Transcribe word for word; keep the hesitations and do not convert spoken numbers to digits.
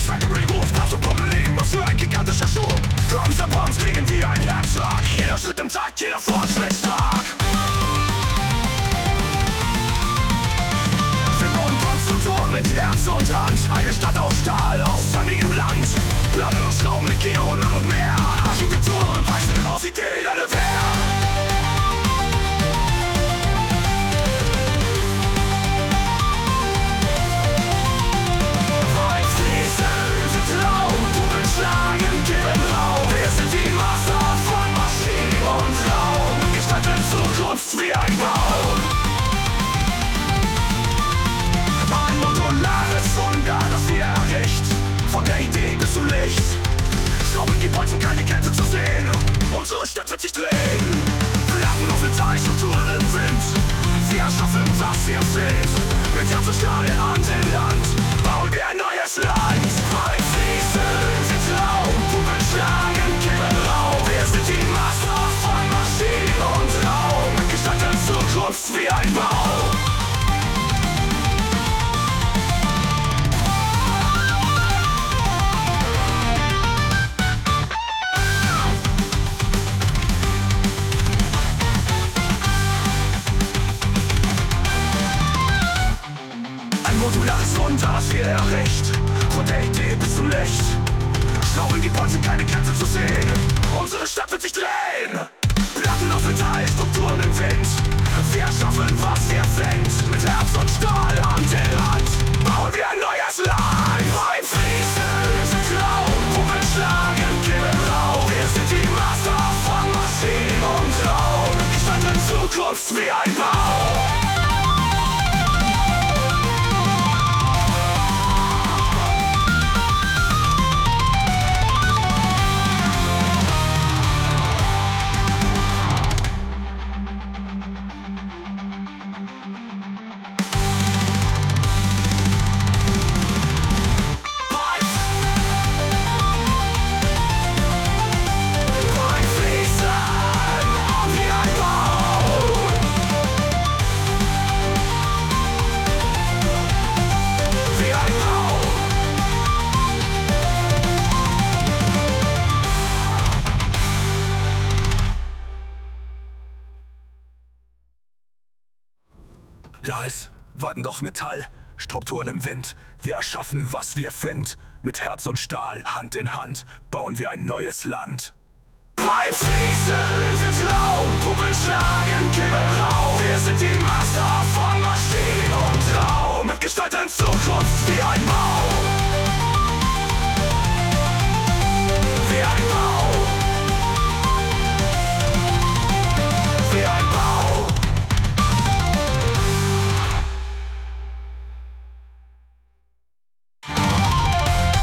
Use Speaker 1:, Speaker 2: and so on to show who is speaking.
Speaker 1: Gigantischer Sturm, Drums und Bombs klingen wie ein Herzschlag. Jeder Schritt im Takt, jeder Fortschritt stark. Wir bauen Konstruktoren mit Herz und Hand. Eine Stadt aus Stahl, aus sandigem Land. Planen und Schrauben mit Geonen und mehr. Architektur und Weißen aus Ideen alle Wehr. Schlagen, geben Raum. Wir sind die Master von Maschinen und Raum. Gestalten Zukunft wie ein Baum. Ein modulares Wunder, das wir erricht. Von der Idee bis zum Licht. Schrauben die Bolzen, keine Kette zu sehen. Unsere Stadt wird sich drehen. Platten auf Metallstrukturen im Wind. Wir erschaffen, was wir sind. Mit Herz und Stahl, Hand in Hand. Bauen wir ein neues Land. Frei fließen. Schlagen, geben Raum. Wir sind die Master von Maschinen und Raum. Gestalten Zukunft wie ein Baum. Ein modulares Wunder, das wir erricht. Von der Idee bis zum Licht. Schrauben die Bolzen, keine Grenze zu sehen. Unsere Stadt wird sich drehen. Platten auf Metallstrukturen im Wind. Wir erschaffen, was wir sind. Mit Herz und Stahl, Hand in Hand. Bauen wir ein neues Land. Beim Fließen sind Raum. Pumpen schlagen, geben Raum. Wir sind die Master von Maschinen und Raum. Gestalten Zukunft wie ein Baum. Da ist Watten doch Metall, Strukturen im Wind. Wir erschaffen, was wir find. Mit Herz und Stahl, Hand in Hand, bauen wir ein neues Land. Beim Fließen sind Raum, Pumpen schlagen.